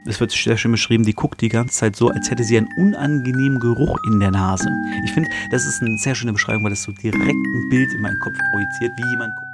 es wird sehr schön beschrieben, die guckt die ganze Zeit so, als hätte sie einen unangenehmen Geruch in der Nase. Ich finde, das ist eine sehr schöne Beschreibung, weil das so direkt ein Bild in meinen Kopf projiziert, wie jemand guckt.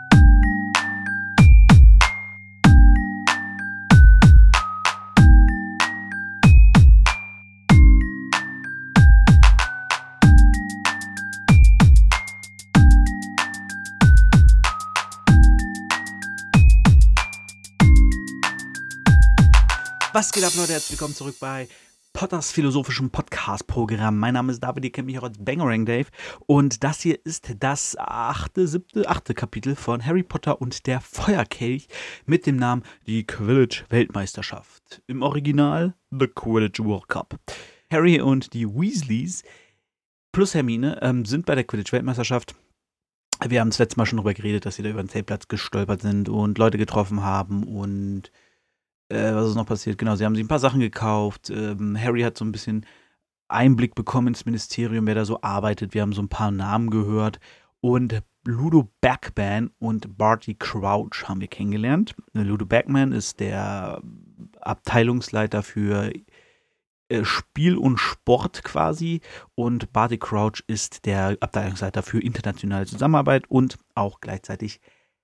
Was geht ab, Leute? Herzlich willkommen zurück bei Potters philosophischem Podcast-Programm. Mein Name ist David, ihr kennt mich auch als Bangerang Dave. Und das hier ist das achte Kapitel von Harry Potter und der Feuerkelch mit dem Namen Die Quidditch-Weltmeisterschaft. Im Original The Quidditch World Cup. Harry und die Weasleys plus Hermine sind bei der Quidditch-Weltmeisterschaft. Wir haben das letzte Mal schon darüber geredet, dass sie da über den Zeltplatz gestolpert sind und Leute getroffen haben und was ist noch passiert? Genau, sie haben sich ein paar Sachen gekauft. Harry hat so ein bisschen Einblick bekommen ins Ministerium, wer da so arbeitet. Wir haben so ein paar Namen gehört. Und Ludo Bagman und Barty Crouch haben wir kennengelernt. Ludo Bagman ist der Abteilungsleiter für Spiel und Sport quasi. Und Barty Crouch ist der Abteilungsleiter für internationale Zusammenarbeit und auch gleichzeitig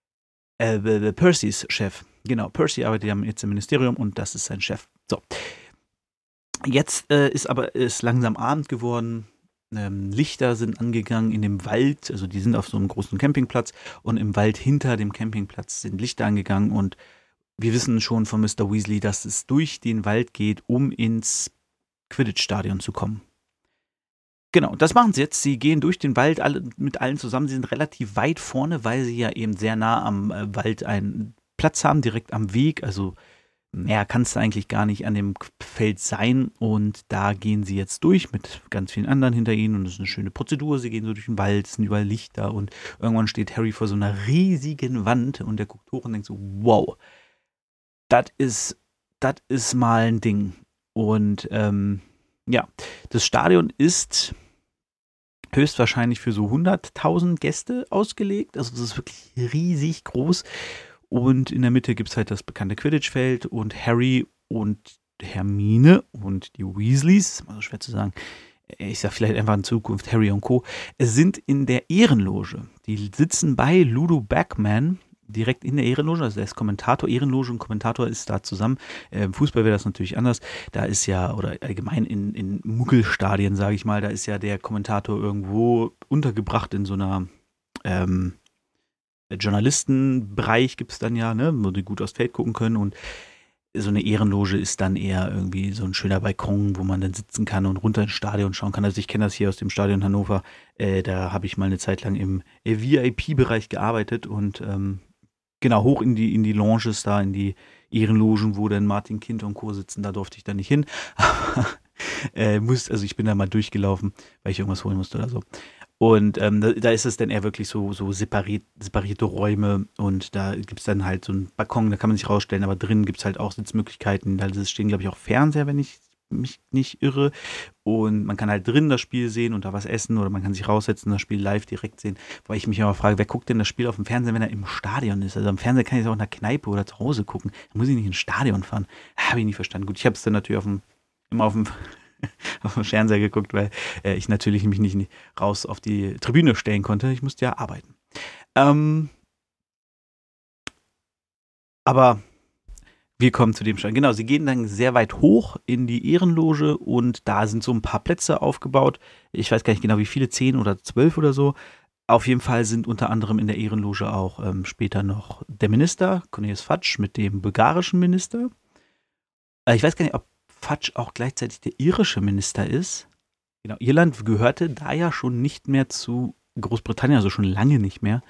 Percys Chef. Genau, Percy arbeitet ja jetzt im Ministerium und das ist sein Chef. So. Jetzt ist langsam Abend geworden. Lichter sind angegangen in dem Wald. Also die sind auf so einem großen Campingplatz und im Wald hinter dem Campingplatz sind Lichter angegangen und wir wissen schon von Mr. Weasley, dass es durch den Wald geht, um ins Quidditch-Stadion zu kommen. Genau, das machen sie jetzt. Sie gehen durch den Wald mit allen zusammen. Sie sind relativ weit vorne, weil sie ja eben sehr nah am Wald einen Platz haben, direkt am Weg. Also mehr kannst du eigentlich gar nicht an dem Feld sein. Und da gehen sie jetzt durch mit ganz vielen anderen hinter ihnen. Und das ist eine schöne Prozedur. Sie gehen so durch den Wald, es sind überall Lichter. Und irgendwann steht Harry vor so einer riesigen Wand. Und der guckt hoch und denkt so, wow, das ist mal ein Ding. Und ja, das Stadion ist höchstwahrscheinlich für so 100.000 Gäste ausgelegt. Also das ist wirklich riesig groß. Und in der Mitte gibt es halt das bekannte Quidditch-Feld und Harry und Hermine und die Weasleys, ist immer so schwer zu sagen, ich sag vielleicht einfach in Zukunft Harry und Co., sind in der Ehrenloge. Die sitzen bei Ludo Bagman direkt in der Ehrenloge, also er ist Kommentator, Ehrenloge und Kommentator ist da zusammen. Im Fußball wäre das natürlich anders. Da ist ja, oder allgemein in Muggelstadien, sage ich mal, da ist ja der Kommentator irgendwo untergebracht in so einer Journalistenbereich gibt es dann ja, ne, wo die gut aufs Feld gucken können und so eine Ehrenloge ist dann eher irgendwie so ein schöner Balkon, wo man dann sitzen kann und runter ins Stadion schauen kann. Also ich kenne das hier aus dem Stadion Hannover, da habe ich mal eine Zeit lang im VIP-Bereich gearbeitet und genau, hoch in die Lounges da, in die Ehrenlogen, wo dann Martin Kind und Co. sitzen, da durfte ich dann nicht hin. Also ich bin da mal durchgelaufen, weil ich irgendwas holen musste oder so. Und da ist es dann eher wirklich so separierte Räume und da gibt es dann halt so einen Balkon, da kann man sich rausstellen, aber drin gibt es halt auch Sitzmöglichkeiten. Da stehen, glaube ich, auch Fernseher, wenn ich mich nicht irre. Und man kann halt drin das Spiel sehen und da was essen oder man kann sich raussetzen und das Spiel live direkt sehen. Weil ich mich aber frage, wer guckt denn das Spiel auf dem Fernseher, wenn er im Stadion ist? Also am Fernseher kann ich es auch in der Kneipe oder zu Hause gucken. Da muss ich nicht ins Stadion fahren. Habe ich nicht verstanden. Gut, ich habe es dann natürlich immer auf dem Fernseher geguckt, weil ich natürlich mich nicht raus auf die Tribüne stellen konnte. Ich musste ja arbeiten. Aber wir kommen zu dem Stand. Genau, sie gehen dann sehr weit hoch in die Ehrenloge und da sind so ein paar Plätze aufgebaut. Ich weiß gar nicht genau, wie viele, 10 oder 12 oder so. Auf jeden Fall sind unter anderem in der Ehrenloge auch später noch der Minister, Cornelius Fudge, mit dem bulgarischen Minister. Ich weiß gar nicht, ob Fudge auch gleichzeitig der irische Minister ist. Genau, Irland gehörte da ja schon nicht mehr zu Großbritannien, also schon lange nicht mehr.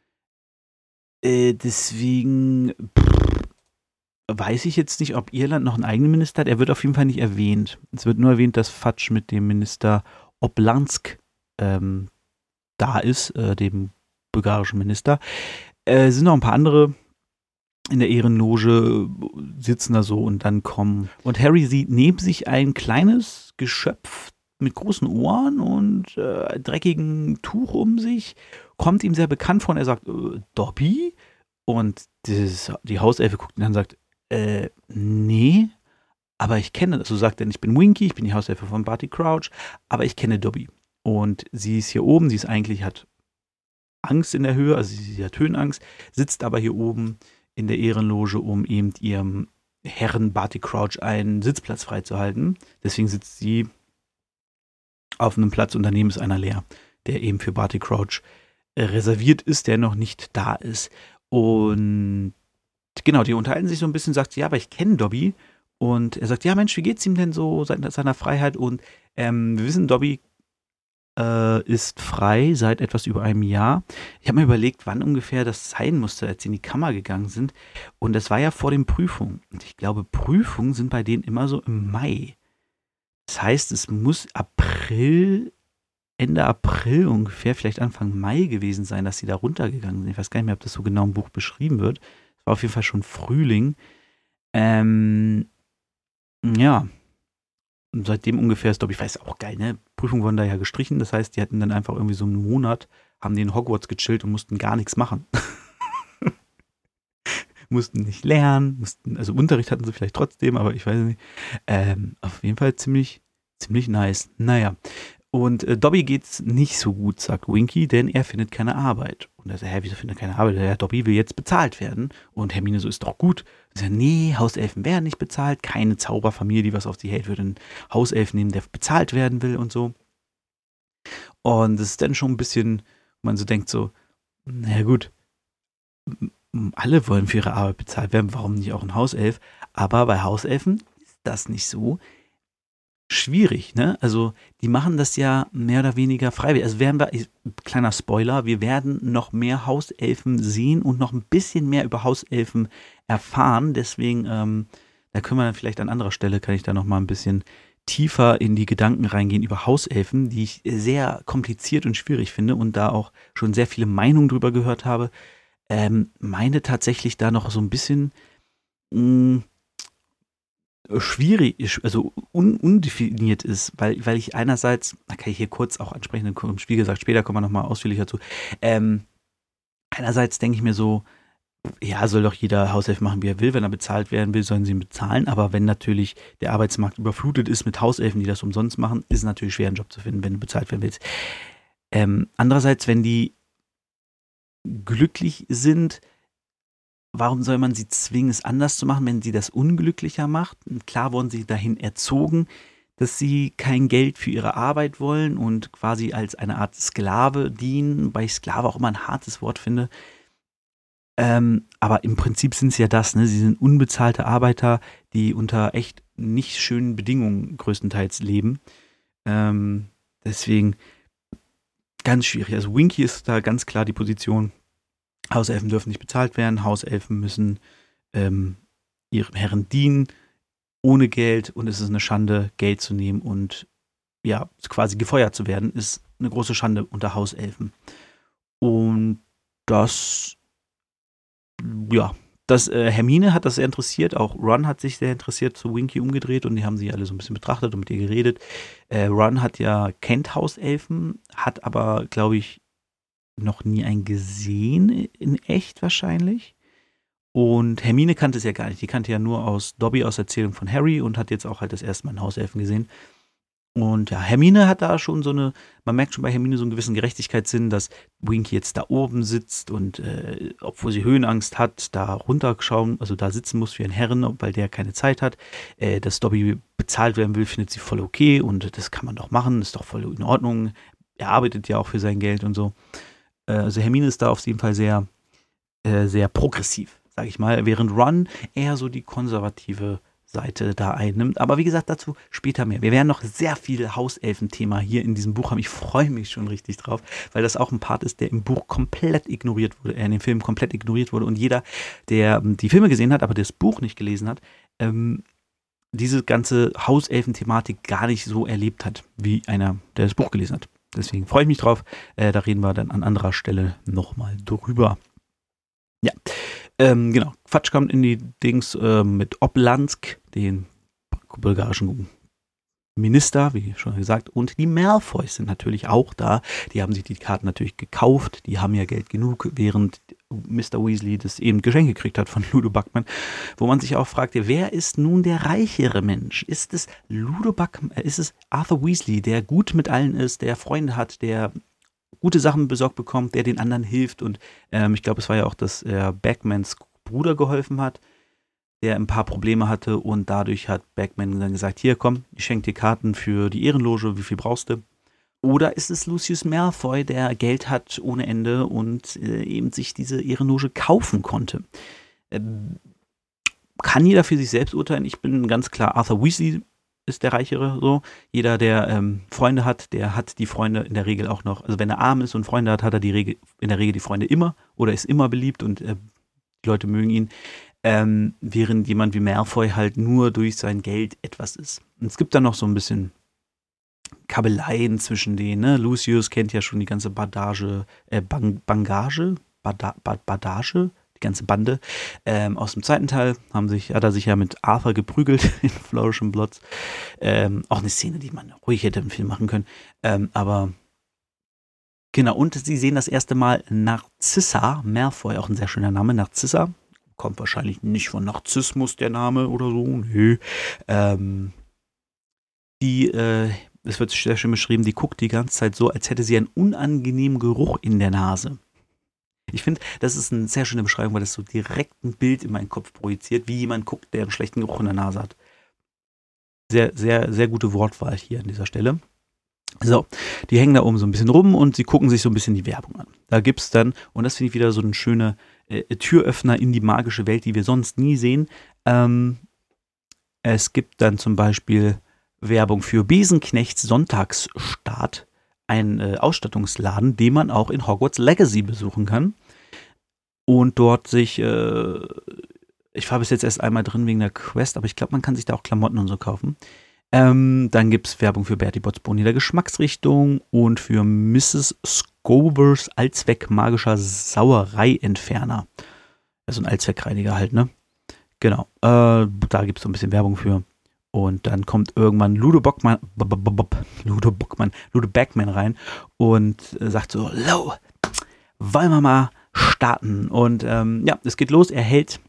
Deswegen weiß ich jetzt nicht, ob Irland noch einen eigenen Minister hat. Er wird auf jeden Fall nicht erwähnt. Es wird nur erwähnt, dass Fudge mit dem Minister Oblansk da ist, dem bulgarischen Minister. Es sind noch ein paar andere in der Ehrenloge, sitzen da so und dann kommen. Und Harry sieht neben sich ein kleines Geschöpf mit großen Ohren und dreckigem Tuch um sich. Kommt ihm sehr bekannt vor und er sagt, Dobby? Und die Hauselfe guckt ihn an und sagt, nee. aber ich kenne, so sagt er, ich bin Winky, ich bin die Haushilfe von Barty Crouch, aber ich kenne Dobby. Und sie ist hier oben, hat Angst in der Höhe, also sie hat Höhenangst, sitzt aber hier oben in der Ehrenloge, um eben ihrem Herren Barty Crouch einen Sitzplatz freizuhalten. Deswegen sitzt sie auf einem Platz und daneben ist einer leer, der eben für Barty Crouch reserviert ist, der noch nicht da ist. Und genau, die unterhalten sich so ein bisschen, sagt sie, ja, aber ich kenne Dobby. Und er sagt, ja Mensch, wie geht's ihm denn so seit seiner Freiheit? Und wir wissen, Dobby ist frei seit etwas über einem Jahr. Ich habe mir überlegt, wann ungefähr das sein musste, als sie in die Kammer gegangen sind. Und das war ja vor den Prüfungen. Und ich glaube, Prüfungen sind bei denen immer so im Mai. Das heißt, es muss Ende April ungefähr, vielleicht Anfang Mai gewesen sein, dass sie da runtergegangen sind. Ich weiß gar nicht mehr, ob das so genau im Buch beschrieben wird. Es war auf jeden Fall schon Frühling. Ja. Und seitdem ungefähr ist, glaube ich, weiß auch geil, ne? Prüfungen wurden da ja gestrichen. Das heißt, die hatten dann einfach irgendwie so einen Monat, haben die in Hogwarts gechillt und mussten gar nichts machen. Mussten nicht lernen, also Unterricht hatten sie vielleicht trotzdem, aber ich weiß nicht. Auf jeden Fall ziemlich nice. Naja. Und Dobby geht's nicht so gut, sagt Winky, denn er findet keine Arbeit. Und er sagt, wieso findet er keine Arbeit? Ja, Dobby will jetzt bezahlt werden. Und Hermine so, ist doch gut. Und sagt, nee, Hauselfen werden nicht bezahlt. Keine Zauberfamilie, die was auf sie hält, würde einen Hauselfen nehmen, der bezahlt werden will und so. Und das ist dann schon ein bisschen, man so denkt so, naja gut, alle wollen für ihre Arbeit bezahlt werden, warum nicht auch ein Hauself? Aber bei Hauselfen ist das nicht so. Schwierig, ne? Also die machen das ja mehr oder weniger freiwillig. Also kleiner Spoiler, wir werden noch mehr Hauselfen sehen und noch ein bisschen mehr über Hauselfen erfahren. Deswegen, da können wir dann vielleicht an anderer Stelle, kann ich da noch mal ein bisschen tiefer in die Gedanken reingehen über Hauselfen, die ich sehr kompliziert und schwierig finde und da auch schon sehr viele Meinungen drüber gehört habe. Meine tatsächlich da noch so ein bisschen schwierig, also undefiniert ist, weil ich einerseits, da kann ich hier kurz auch ansprechen, im Spiel gesagt, später kommen wir nochmal ausführlicher zu, einerseits denke ich mir so, ja, soll doch jeder Hauself machen, wie er will, wenn er bezahlt werden will, sollen sie ihn bezahlen, aber wenn natürlich der Arbeitsmarkt überflutet ist mit Hauselfen, die das umsonst machen, ist es natürlich schwer, einen Job zu finden, wenn du bezahlt werden willst. Andererseits, wenn die glücklich sind, warum soll man sie zwingen, es anders zu machen, wenn sie das unglücklicher macht? Und klar wurden sie dahin erzogen, dass sie kein Geld für ihre Arbeit wollen und quasi als eine Art Sklave dienen, wobei ich Sklave auch immer ein hartes Wort finde. Aber im Prinzip sind sie ja das, ne? Sie sind unbezahlte Arbeiter, die unter echt nicht schönen Bedingungen größtenteils leben. Deswegen ganz schwierig. Also Winky ist da ganz klar die Position, Hauselfen dürfen nicht bezahlt werden, Hauselfen müssen ihrem Herren dienen, ohne Geld, und es ist eine Schande, Geld zu nehmen und ja, quasi gefeuert zu werden, ist eine große Schande unter Hauselfen. Und Hermine hat das sehr interessiert, auch Ron hat sich sehr interessiert zu Winky umgedreht und die haben sie alle so ein bisschen betrachtet und mit ihr geredet. Ron kennt Hauselfen, hat aber, glaube ich, noch nie einen gesehen, in echt wahrscheinlich. Und Hermine kannte es ja gar nicht. Die kannte ja nur aus Dobby, aus Erzählung von Harry, und hat jetzt auch halt das erste Mal einen Hauselfen gesehen. Und ja, Hermine hat da schon man merkt schon bei Hermine so einen gewissen Gerechtigkeitssinn, dass Winky jetzt da oben sitzt und obwohl sie Höhenangst hat, da runterschauen, also da sitzen muss für ihren Herren, weil der keine Zeit hat. Dass Dobby bezahlt werden will, findet sie voll okay und das kann man doch machen, ist doch voll in Ordnung. Er arbeitet ja auch für sein Geld und so. Also Hermine ist da auf jeden Fall sehr, sehr progressiv, sage ich mal, während Ron eher so die konservative Seite da einnimmt. Aber wie gesagt, dazu später mehr. Wir werden noch sehr viel Hauselfen-Thema hier in diesem Buch haben. Ich freue mich schon richtig drauf, weil das auch ein Part ist, der im Buch komplett ignoriert wurde, in dem Film komplett ignoriert wurde. Und jeder, der die Filme gesehen hat, aber das Buch nicht gelesen hat, diese ganze Hauselfen-Thematik gar nicht so erlebt hat, wie einer, der das Buch gelesen hat. Deswegen freue ich mich drauf. Da reden wir dann an anderer Stelle nochmal drüber. Ja, genau. Quatsch kommt in die Dings mit Oblansk, den bulgarischen Minister, wie schon gesagt. Und die Malfoys sind natürlich auch da. Die haben sich die Karten natürlich gekauft. Die haben ja Geld genug, während Mr. Weasley das eben Geschenk gekriegt hat von Ludo Buckman, wo man sich auch fragte, wer ist nun der reichere Mensch? Ist es ist es Arthur Weasley, der gut mit allen ist, der Freunde hat, der gute Sachen besorgt bekommt, der den anderen hilft und ich glaube, es war ja auch, dass Bagmans Bruder geholfen hat, der ein paar Probleme hatte und dadurch hat Bagman dann gesagt, hier komm, ich schenke dir Karten für die Ehrenloge, wie viel brauchst du? Oder ist es Lucius Malfoy, der Geld hat ohne Ende und eben sich diese Ehrenloge kaufen konnte? Kann jeder für sich selbst urteilen. Ich bin ganz klar, Arthur Weasley ist der Reichere. So. Jeder, der Freunde hat, der hat die Freunde in der Regel auch noch. Also wenn er arm ist und Freunde hat, hat er in der Regel die Freunde immer oder ist immer beliebt und die Leute mögen ihn. Während jemand wie Malfoy halt nur durch sein Geld etwas ist. Und es gibt dann noch so ein bisschen Kabeleien zwischen denen, ne? Lucius kennt ja schon die ganze Badage, die ganze Bande. Aus dem zweiten Teil hat er sich ja mit Arthur geprügelt in Flourish and Bloods. Auch eine Szene, die man ruhig hätte im Film machen können. Aber genau, und sie sehen das erste Mal Narcissa Malfoy, auch ein sehr schöner Name, Narcissa. Kommt wahrscheinlich nicht von Narzissmus der Name oder so. Nö. Es wird sehr schön beschrieben, die guckt die ganze Zeit so, als hätte sie einen unangenehmen Geruch in der Nase. Ich finde, das ist eine sehr schöne Beschreibung, weil das so direkt ein Bild in meinen Kopf projiziert, wie jemand guckt, der einen schlechten Geruch in der Nase hat. Sehr, sehr, sehr gute Wortwahl hier an dieser Stelle. So, die hängen da oben so ein bisschen rum und sie gucken sich so ein bisschen die Werbung an. Da gibt es dann, und das finde ich wieder so ein schöner Türöffner in die magische Welt, die wir sonst nie sehen. Es gibt dann zum Beispiel Werbung für Besenknechts Sonntagsstart, ein Ausstattungsladen, den man auch in Hogwarts Legacy besuchen kann. Und dort sich, ich war bis jetzt erst einmal drin wegen der Quest, aber ich glaube, man kann sich da auch Klamotten und so kaufen. Dann gibt es Werbung für Bertie Botts Boni der Geschmacksrichtung und für Mrs. Scobers Allzweck magischer Sauereientferner. Also ein Allzweckreiniger halt, ne? Genau. Da gibt es so ein bisschen Werbung für. Und dann kommt irgendwann Ludo Bagman rein und sagt so, Lo, wollen wir mal starten? Und es geht los. Er hält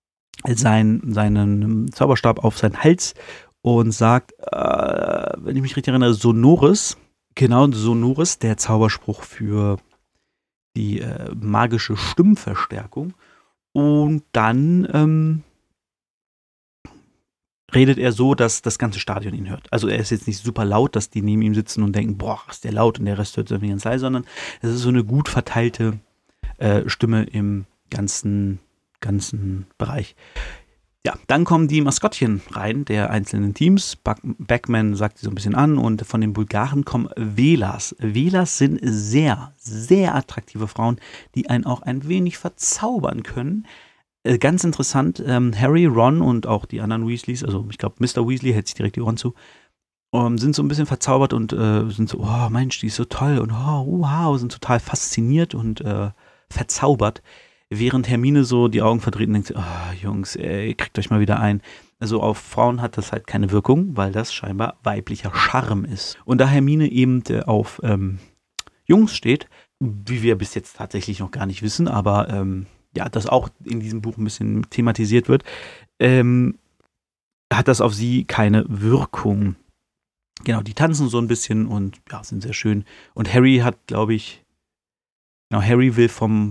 seinen Zauberstab auf seinen Hals und sagt, wenn ich mich richtig erinnere, Sonoris. Genau, Sonoris, der Zauberspruch für die magische Stimmverstärkung. Und dann redet er so, dass das ganze Stadion ihn hört. Also er ist jetzt nicht super laut, dass die neben ihm sitzen und denken, boah, ist der laut und der Rest hört irgendwie ganz leise, sondern es ist so eine gut verteilte Stimme im ganzen Bereich. Ja, dann kommen die Maskottchen rein der einzelnen Teams. Bagman sagt sie so ein bisschen an und von den Bulgaren kommen Velas. Velas sind sehr, sehr attraktive Frauen, die einen auch ein wenig verzaubern können. Ganz interessant, Harry, Ron und auch die anderen Weasleys, also ich glaube Mr. Weasley hält sich direkt die Ohren zu, sind so ein bisschen verzaubert und sind so, oh Mensch, die ist so toll und oh, wow, sind total fasziniert und verzaubert. Während Hermine so die Augen verdreht und denkt, oh, Jungs, ihr kriegt euch mal wieder ein. Also auf Frauen hat das halt keine Wirkung, weil das scheinbar weiblicher Charme ist. Und da Hermine eben auf Jungs steht, wie wir bis jetzt tatsächlich noch gar nicht wissen, aber das auch in diesem Buch ein bisschen thematisiert wird, hat das auf sie keine Wirkung. Genau, die tanzen so ein bisschen und ja, sind sehr schön. Und Harry hat, glaube ich, Harry will von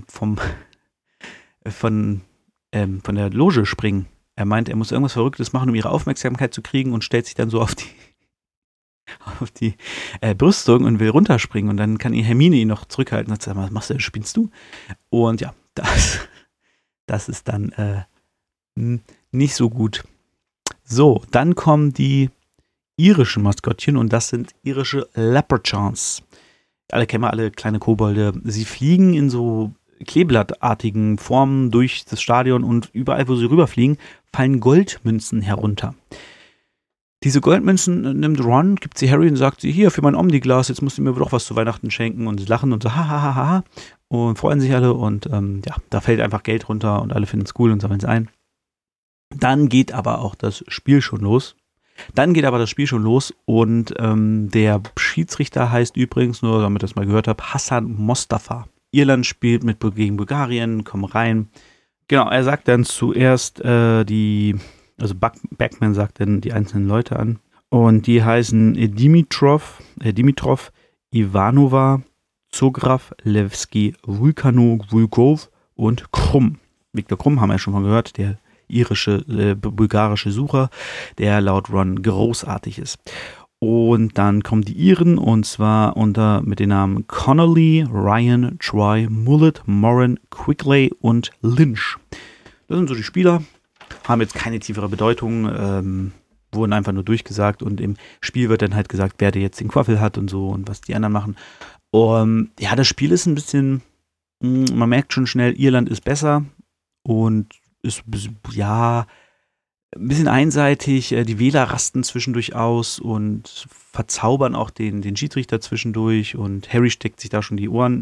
der Loge springen. Er meint, er muss irgendwas Verrücktes machen, um ihre Aufmerksamkeit zu kriegen und stellt sich dann so auf die Brüstung und will runterspringen. Und dann kann Hermine ihn noch zurückhalten und sagt, was machst du, spinnst du? Und ja, das ist dann nicht so gut. So, dann kommen die irischen Maskottchen und das sind irische Leprechauns. Kennen wir alle kleine Kobolde. Sie fliegen in so kleeblattartigen Formen durch das Stadion und überall, wo sie rüberfliegen, fallen Goldmünzen herunter. Diese Goldmünzen nimmt Ron, gibt sie Harry und sagt sie, hier, für mein Omniglas, jetzt musst du mir doch was zu Weihnachten schenken. Und sie lachen und so, ha, und freuen sich alle und da fällt einfach Geld runter und alle finden es cool und sammeln es ein. Dann geht aber auch das Spiel schon los. Und der Schiedsrichter heißt übrigens, nur damit ihr das mal gehört habt, Hassan Mostafa. Irland spielt gegen Bulgarien, kommen rein. Genau, er sagt dann zuerst Backman sagt dann die einzelnen Leute an. Und die heißen Dimitrov, Ivanova, Zograf, Levski, Vulkov und Krum. Viktor Krum haben wir ja schon mal gehört, der bulgarische Sucher, der laut Ron großartig ist. Und dann kommen die Iren, und zwar mit den Namen Connolly, Ryan, Troy, Mullet, Moran, Quigley und Lynch. Das sind so die Spieler, haben jetzt keine tiefere Bedeutung, wurden einfach nur durchgesagt, und im Spiel wird dann halt gesagt, wer der jetzt den Quaffel hat und so und was die anderen machen. Ja, das Spiel ist ein bisschen, man merkt schon schnell, Irland ist besser und ist, ja, ein bisschen einseitig. Die Wähler rasten zwischendurch aus und verzaubern auch den Schiedsrichter zwischendurch, und Harry steckt sich da schon die Ohren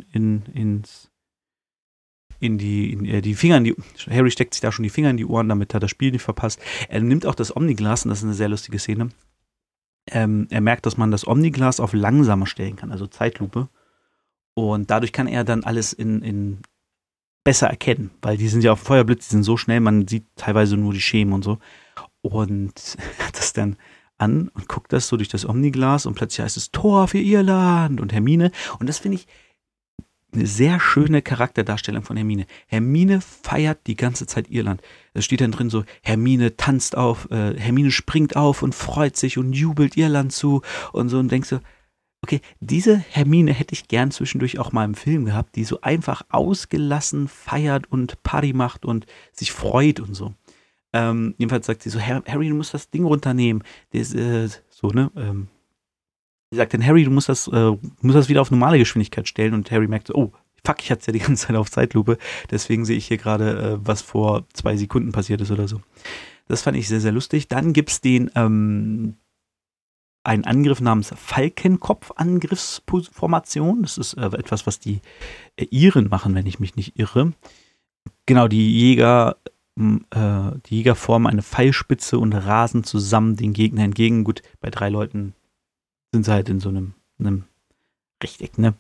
Harry steckt sich da schon die Finger in die Ohren, damit er das Spiel nicht verpasst. Er nimmt auch das Omniglas, und das ist eine sehr lustige Szene. Er merkt, dass man das Omniglas auf langsamer stellen kann, also Zeitlupe. Und dadurch kann er dann alles in besser erkennen, weil die sind ja auf dem Feuerblitz, die sind so schnell, man sieht teilweise nur die Schemen und so. Und hat das dann an und guckt das so durch das Omniglas, und plötzlich heißt es Tor für Irland und Hermine. Und das finde ich eine sehr schöne Charakterdarstellung von Hermine. Hermine feiert die ganze Zeit Irland. Es steht dann drin so, Hermine tanzt auf, Hermine springt auf und freut sich und jubelt Irland zu und so, und denkst so, okay, diese Hermine hätte ich gern zwischendurch auch mal im Film gehabt, die so einfach ausgelassen feiert und Party macht und sich freut und so. Jedenfalls sagt sie so, Harry, du musst das Ding runternehmen. Sie sagt dann, Harry, du musst das wieder auf normale Geschwindigkeit stellen, und Harry merkt so, oh, fuck, ich hatte es ja die ganze Zeit auf Zeitlupe, deswegen sehe ich hier gerade, was vor 2 Sekunden passiert ist oder so. Das fand ich sehr, sehr lustig. Dann gibt es einen Angriff namens Falkenkopf-Angriffsformation. Das ist etwas, was die Iren machen, wenn ich mich nicht irre. Genau, die Jäger formen eine Pfeilspitze und rasen zusammen den Gegner entgegen. Gut, bei 3 Leuten sind sie halt in so einem Rechteck, ne?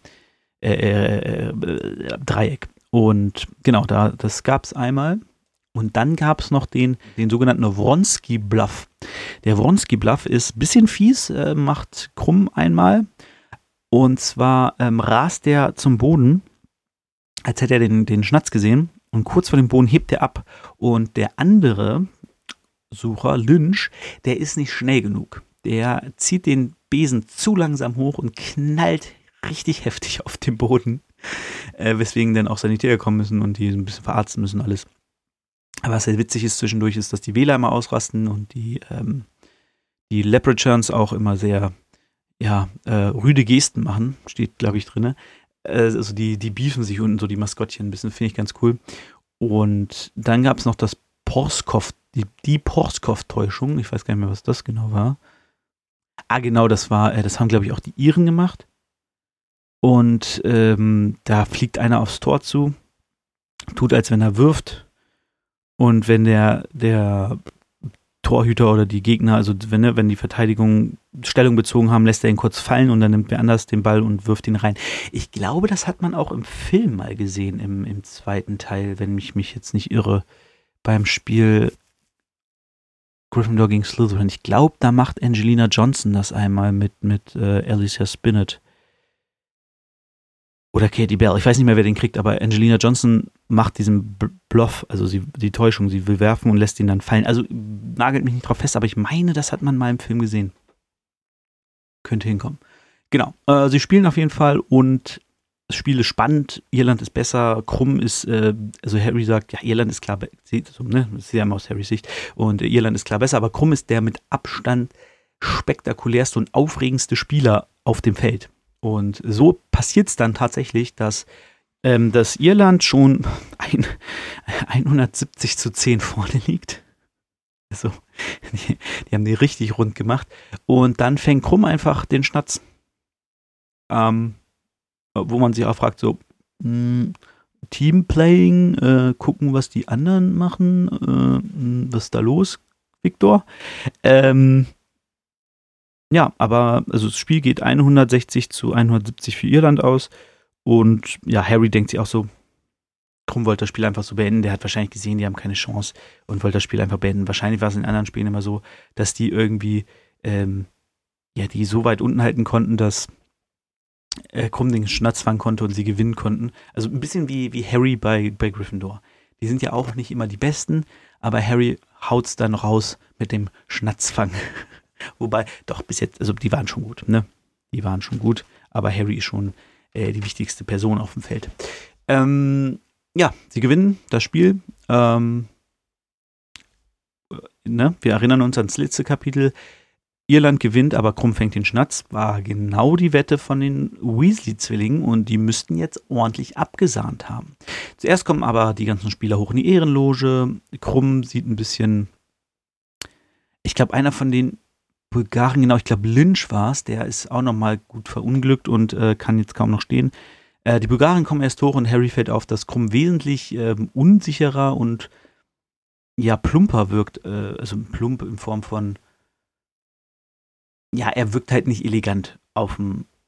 Dreieck. Und genau, das gab es einmal. Und dann gab es noch den sogenannten Wronski-Bluff. Der Wronski-Bluff ist ein bisschen fies, macht Krumm einmal. Und zwar rast der zum Boden, als hätte er den Schnatz gesehen. Und kurz vor dem Boden hebt er ab. Und der andere Sucher, Lynch, der ist nicht schnell genug. Der zieht den Besen zu langsam hoch und knallt richtig heftig auf den Boden. Weswegen dann auch Sanitäter kommen müssen und die ein bisschen verarzten müssen, alles. Aber was sehr witzig ist zwischendurch, ist, dass die Wähler immer ausrasten und die Leprechauns auch immer sehr, rüde Gesten machen, steht, glaube ich, drin. Also die beefen sich unten so, die Maskottchen ein bisschen, finde ich ganz cool. Und dann gab es noch das die Porskov-Täuschung. Ich weiß gar nicht mehr, was das genau war. Genau, das haben, glaube ich, auch die Iren gemacht. Und da fliegt einer aufs Tor zu, tut, als wenn er wirft. Und wenn der Torhüter oder die Gegner, also wenn die Verteidigung Stellung bezogen haben, lässt er ihn kurz fallen, und dann nimmt wer anders den Ball und wirft ihn rein. Ich glaube, das hat man auch im Film mal gesehen, im zweiten Teil, wenn ich mich jetzt nicht irre, beim Spiel Gryffindor gegen Slytherin. Ich glaube, da macht Angelina Johnson das einmal mit Alicia Spinnet. Oder Katie Bell, ich weiß nicht mehr, wer den kriegt, aber Angelina Johnson macht diesen Bluff, also die Täuschung, sie will werfen und lässt ihn dann fallen. Also nagelt mich nicht drauf fest, aber ich meine, das hat man mal im Film gesehen. Könnte hinkommen. Genau, sie spielen auf jeden Fall, und das Spiel ist spannend, Irland ist besser, Krumm ist, also Harry sagt, ja, Irland ist klar, das ist ja immer aus Harrys Sicht, und Irland ist klar besser, aber Krumm ist der mit Abstand spektakulärste und aufregendste Spieler auf dem Feld. Und so passiert es dann tatsächlich, dass Irland schon 170-10 vorne liegt. Also, die haben die richtig rund gemacht. Und dann fängt Krumm einfach den Schnatz. Wo man sich auch fragt, so, Teamplaying, gucken, was die anderen machen. Was ist da los, Viktor? Ja, aber also das Spiel geht 160-170 für Irland aus, Und ja, Harry denkt sich auch so, Krumm wollte das Spiel einfach so beenden. Der hat wahrscheinlich gesehen, die haben keine Chance und wollte das Spiel einfach beenden. Wahrscheinlich war es in anderen Spielen immer so, dass die irgendwie die so weit unten halten konnten, dass Krumm den Schnatz fangen konnte und sie gewinnen konnten. Also ein bisschen wie Harry bei Gryffindor. Die sind ja auch nicht immer die Besten, aber Harry haut's dann raus mit dem Schnatzfang. Wobei, doch bis jetzt, also die waren schon gut, ne? Die waren schon gut, aber Harry ist schon die wichtigste Person auf dem Feld. Ja, sie gewinnen das Spiel. Wir erinnern uns ans letzte Kapitel. Irland gewinnt, aber Krumm fängt den Schnatz. War genau die Wette von den Weasley-Zwillingen und die müssten jetzt ordentlich abgesahnt haben. Zuerst kommen aber die ganzen Spieler hoch in die Ehrenloge. Krumm sieht ein bisschen, ich glaube, einer von den Bulgaren, genau, ich glaube Lynch war es, der ist auch nochmal gut verunglückt und kann jetzt kaum noch stehen. Die Bulgaren kommen erst hoch und Harry fällt auf, dass Krumm wesentlich unsicherer und ja, plumper wirkt. Also plump in Form von, ja, er wirkt halt nicht elegant auf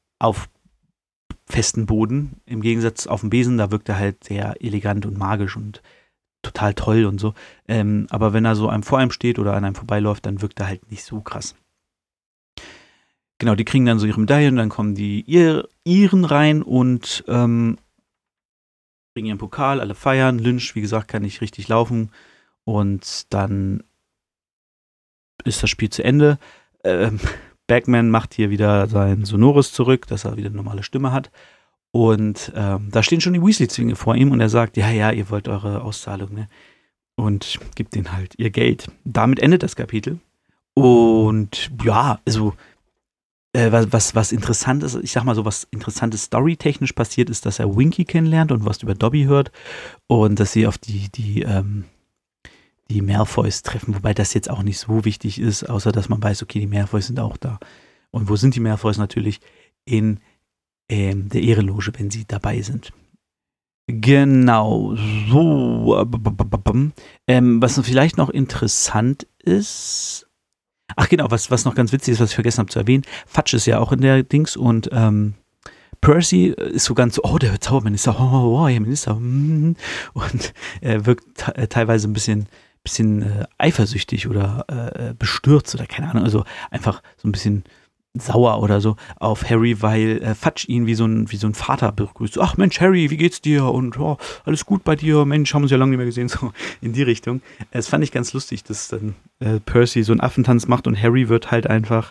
festen Boden. Im Gegensatz auf dem Besen, da wirkt er halt sehr elegant und magisch und total toll und so. Aber wenn er so vor einem steht oder an einem vorbeiläuft, dann wirkt er halt nicht so krass. Genau, die kriegen dann so ihre Medaillen, dann kommen die Iren rein und bringen ihren Pokal, alle feiern. Lynch, wie gesagt, kann nicht richtig laufen und dann ist das Spiel zu Ende. Bagman macht hier wieder sein Sonorus zurück, dass er wieder eine normale Stimme hat. Und da stehen schon die Weasley-Zwillinge vor ihm und er sagt, ja, ihr wollt eure Auszahlung, ne? Und gibt denen halt ihr Geld. Damit endet das Kapitel. Und ja, also was interessant ist, ich sag mal so, was interessantes storytechnisch passiert ist, dass er Winky kennenlernt und was über Dobby hört und dass sie auf die Malfoys treffen, wobei das jetzt auch nicht so wichtig ist, außer dass man weiß, okay, die Malfoys sind auch da. Und wo sind die Malfoys? Natürlich in der Ehrenloge, wenn sie dabei sind. Genau, so. Was vielleicht noch interessant ist, ach genau, was noch ganz witzig ist, was ich vergessen habe zu erwähnen, Fudge ist ja auch in der Dings und Percy ist so ganz so, oh, der Zauberminister, oh, Herr Minister, und wirkt teilweise ein bisschen eifersüchtig oder bestürzt oder keine Ahnung, also einfach so ein bisschen sauer oder so auf Harry, weil Fudge ihn wie so ein Vater begrüßt. So, ach Mensch, Harry, wie geht's dir? Und oh, alles gut bei dir? Mensch, haben wir uns ja lange nicht mehr gesehen. So in die Richtung. Das fand ich ganz lustig, dass dann Percy so einen Affentanz macht und Harry wird halt einfach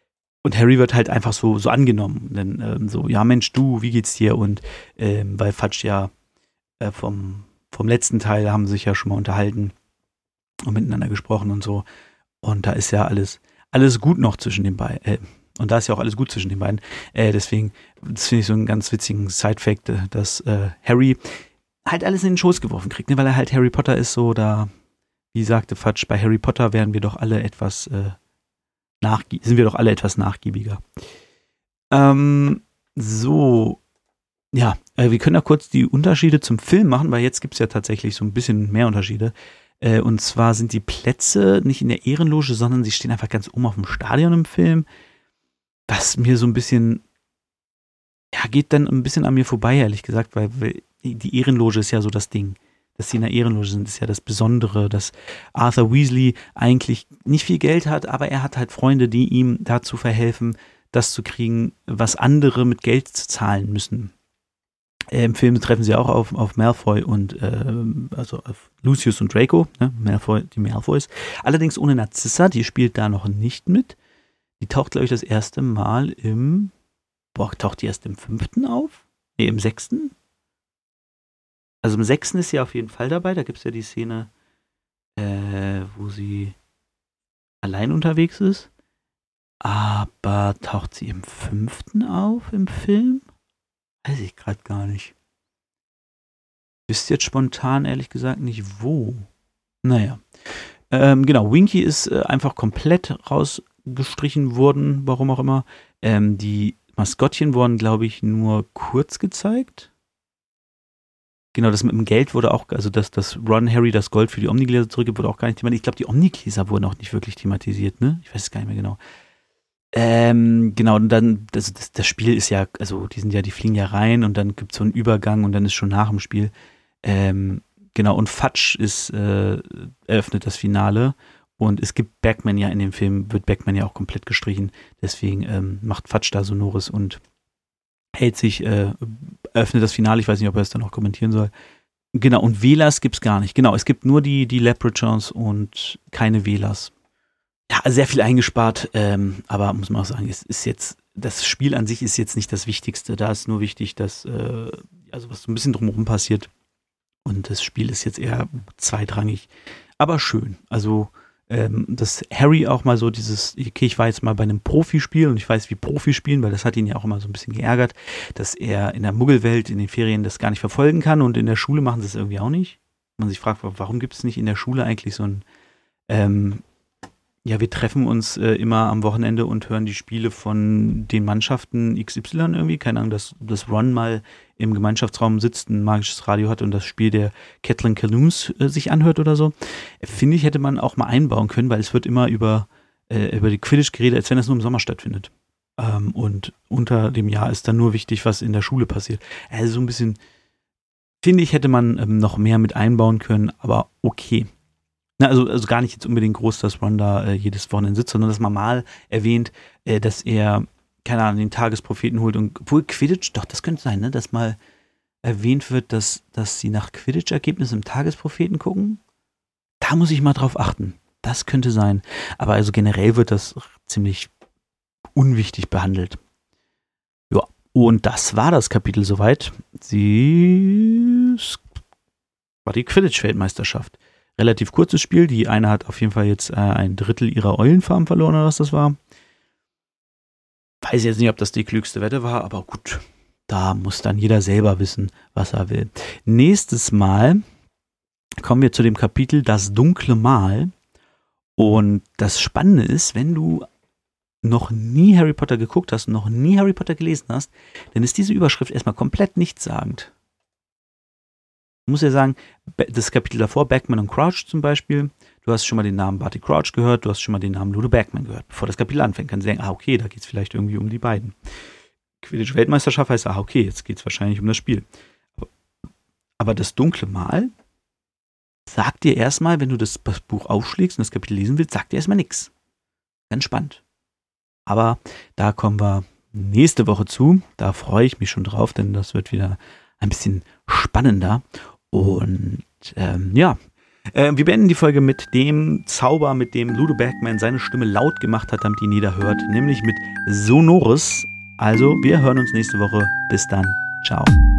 so angenommen. Denn so, ja Mensch, du, wie geht's dir? Und weil Fudge ja vom letzten Teil haben sie sich ja schon mal unterhalten und miteinander gesprochen und so. Und da ist ja alles gut noch zwischen den beiden. Und da ist ja auch alles gut zwischen den beiden. Deswegen, das finde ich so einen ganz witzigen Side-Fact, dass Harry halt alles in den Schoß geworfen kriegt, ne? Weil er halt Harry Potter ist, so da, wie sagte Fudge, bei Harry Potter sind wir doch alle etwas nachgiebiger. So, ja, wir können ja kurz die Unterschiede zum Film machen, weil jetzt gibt es ja tatsächlich so ein bisschen mehr Unterschiede. Und zwar sind die Plätze nicht in der Ehrenloge, sondern sie stehen einfach ganz oben auf dem Stadion im Film. Was mir so ein bisschen, ja, geht dann ein bisschen an mir vorbei, ehrlich gesagt, weil die Ehrenloge ist ja so das Ding. Dass sie in der Ehrenloge sind, ist ja das Besondere, dass Arthur Weasley eigentlich nicht viel Geld hat, aber er hat halt Freunde, die ihm dazu verhelfen, das zu kriegen, was andere mit Geld zahlen müssen. Im Film treffen sie auch auf Malfoy und also auf Lucius und Draco, ne? Die Malfoys. Allerdings ohne Narcissa, die spielt da noch nicht mit. Die taucht, glaube ich, das erste Mal taucht die erst im 5. auf? Nee, im 6. Also im 6. ist sie auf jeden Fall dabei. Da gibt es ja die Szene, wo sie allein unterwegs ist. Aber taucht sie im 5. auf im Film? Weiß ich gerade gar nicht. Wisst jetzt spontan, ehrlich gesagt, nicht wo. Naja. Genau, Winky ist einfach komplett rausgestrichen worden, warum auch immer. Die Maskottchen wurden, glaube ich, nur kurz gezeigt. Genau, das mit dem Geld wurde auch, also dass Ron Harry das Gold für die Omnigläser zurückgibt, wurde auch gar nicht thematisiert. Ich glaube, die Omnigläser wurden auch nicht wirklich thematisiert, ne? Ich weiß es gar nicht mehr genau. Genau, und dann, das Spiel ist ja, also die fliegen ja rein und dann gibt es so einen Übergang und dann ist schon nach dem Spiel. Genau, und Fudge eröffnet das Finale und es gibt Bagman ja in dem Film, wird Bagman ja auch komplett gestrichen. Deswegen macht Fudge da Sonoris und eröffnet das Finale. Ich weiß nicht, ob er es dann noch kommentieren soll. Genau, und Velas gibt's gar nicht. Genau, es gibt nur die Leprechauns und keine Velas. Ja, sehr viel eingespart, aber muss man auch sagen, es ist jetzt, das Spiel an sich ist jetzt nicht das Wichtigste. Da ist nur wichtig, dass, also was so ein bisschen drumherum passiert. Und das Spiel ist jetzt eher zweitrangig, aber schön. Also, dass Harry auch mal so okay, ich war jetzt mal bei einem Profispiel und ich weiß, wie Profis spielen, weil das hat ihn ja auch immer so ein bisschen geärgert, dass er in der Muggelwelt in den Ferien das gar nicht verfolgen kann und in der Schule machen sie es irgendwie auch nicht. Man sich fragt, warum gibt es nicht in der Schule eigentlich so ein, ja, wir treffen uns immer am Wochenende und hören die Spiele von den Mannschaften XY irgendwie. Keine Ahnung, dass Ron mal im Gemeinschaftsraum sitzt, ein magisches Radio hat und das Spiel der Catelyn Caloons sich anhört oder so. Finde ich, hätte man auch mal einbauen können, weil es wird immer über die Quidditch geredet, als wenn das nur im Sommer stattfindet. Und unter dem Jahr ist dann nur wichtig, was in der Schule passiert. Also so ein bisschen, finde ich, hätte man noch mehr mit einbauen können, aber okay. Na, also gar nicht jetzt unbedingt groß, dass Ron da jedes Wochenende sitzt, sondern dass man mal erwähnt, dass er, keine Ahnung, den Tagespropheten holt und obwohl Quidditch, doch, das könnte sein, ne, dass mal erwähnt wird, dass sie nach Quidditch-Ergebnissen im Tagespropheten gucken. Da muss ich mal drauf achten. Das könnte sein. Aber also generell wird das ziemlich unwichtig behandelt. Ja, und das war das Kapitel soweit. Sie war die Quidditch-Weltmeisterschaft. Relativ kurzes Spiel. Die eine hat auf jeden Fall jetzt ein Drittel ihrer Eulenfarben verloren, oder was das war. Weiß jetzt nicht, ob das die klügste Wette war, aber gut. Da muss dann jeder selber wissen, was er will. Nächstes Mal kommen wir zu dem Kapitel Das dunkle Mal. Und das Spannende ist, wenn du noch nie Harry Potter geguckt hast und noch nie Harry Potter gelesen hast, dann ist diese Überschrift erstmal komplett nichtssagend. Ich muss ja sagen, das Kapitel davor, Bagman und Crouch zum Beispiel, du hast schon mal den Namen Barty Crouch gehört, du hast schon mal den Namen Ludo Bagman gehört. Bevor das Kapitel anfängt, kannst du denken, okay, da geht es vielleicht irgendwie um die beiden. Quidditch-Weltmeisterschaft heißt, okay, jetzt geht es wahrscheinlich um das Spiel. Aber das dunkle Mal sagt dir erstmal, wenn du das Buch aufschlägst und das Kapitel lesen willst, sagt dir erstmal nichts. Ganz spannend. Aber da kommen wir nächste Woche zu. Da freue ich mich schon drauf, denn das wird wieder ein bisschen spannender. Und ja, wir beenden die Folge mit dem Zauber, mit dem Ludo Bagman seine Stimme laut gemacht hat, damit ihn jeder hört, nämlich mit Sonoris. Also, wir hören uns nächste Woche. Bis dann. Ciao.